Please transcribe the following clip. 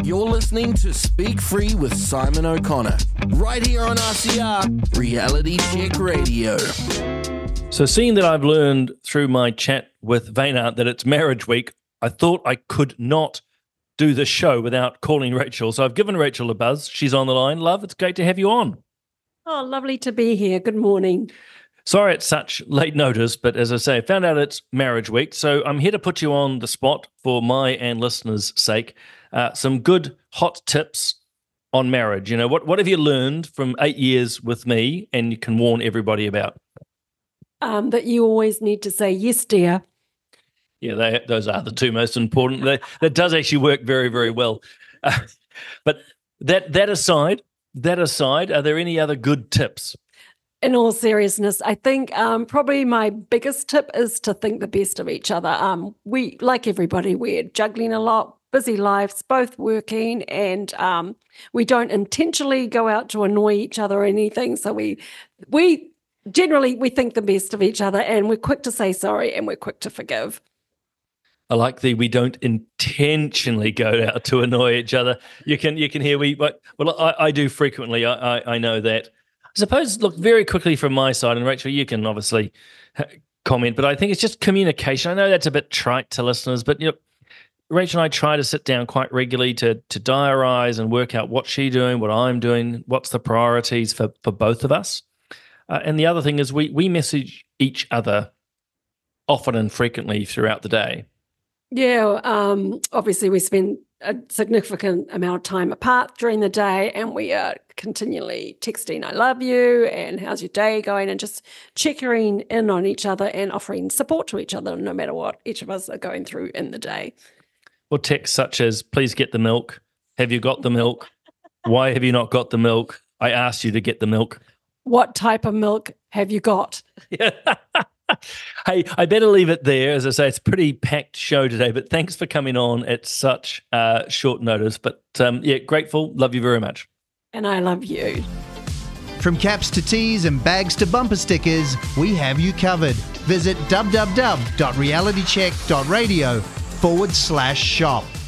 You're listening to Speak Free with Simon O'Connor, right here on RCR, Reality Check Radio. So seeing that I've learned through my chat with Vena that it's marriage week, I thought I could not do the show without calling Rachel. So I've given Rachel a buzz. She's on the line. Love, it's great to have you on. Oh, lovely to be here. Good morning. Sorry it's such late notice, but as I say, I found out it's marriage week. So I'm here to put you on the spot for my and listeners' sake. Some good hot tips on marriage. You know, what have you learned from 8 years with me and you can warn everybody about? That you always need to say, yes, dear. Yeah, those are the two most important. That does actually work very, very well. But that aside, are there any other good tips? In all seriousness, I think probably my biggest tip is to think the best of each other. We, like everybody, we're juggling a lot, busy lives, both working, and we don't intentionally go out to annoy each other or anything. So we generally think the best of each other, and we're quick to say sorry and we're quick to forgive. I like we don't intentionally go out to annoy each other. You can hear I do frequently. I know that. I suppose, look, very quickly from my side, and Rachel, you can obviously comment, but I think it's just communication. I know that's a bit trite to listeners, but Rachel and I try to sit down quite regularly to diarise and work out what she's doing, what I'm doing, what's the priorities for both of us. And the other thing is we message each other often and frequently throughout the day. Yeah, obviously we spend a significant amount of time apart during the day, and we are continually texting, I love you, and how's your day going, and just checking in on each other and offering support to each other no matter what each of us are going through in the day. Well, texts such as, please get the milk. Have you got the milk? Why have you not got the milk? I asked you to get the milk. What type of milk have you got? Yeah. Hey, I better leave it there. As I say, it's a pretty packed show today, but thanks for coming on at such short notice. But grateful. Love you very much. And I love you. From caps to tees and bags to bumper stickers, we have you covered. Visit www.realitycheck.radio/shop.